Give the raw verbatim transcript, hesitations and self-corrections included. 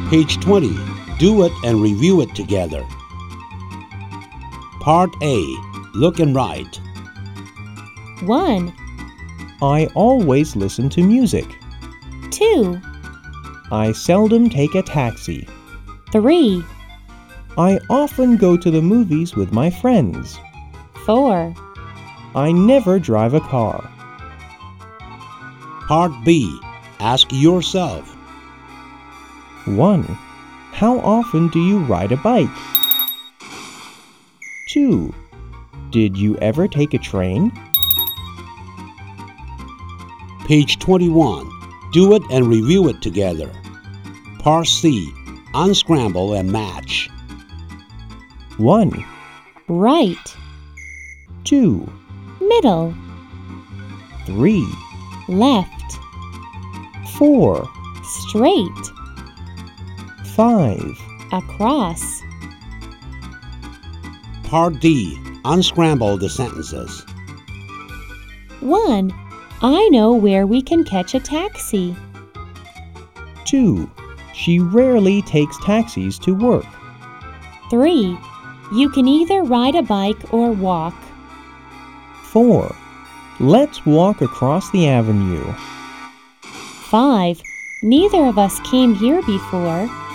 Page twenty. Do it and review it together. Part A. Look and write. one, I always listen to music. two, I seldom take a taxi. three, I often go to the movies with my friends. four, I never drive a car. Part B. Ask yourself. one. How often do you ride a bike? two. Did you ever take a train? Page twenty-one. Do it and review it together. Part C. Unscramble and match. one. right, two. middle, three. left, four. straight, five. across. Part D. Unscramble the sentences. one. I know where we can catch a taxi. two. She rarely takes taxis to work. three. You can either ride a bike or walk. four. Let's walk across the avenue. five. Neither of us came here before.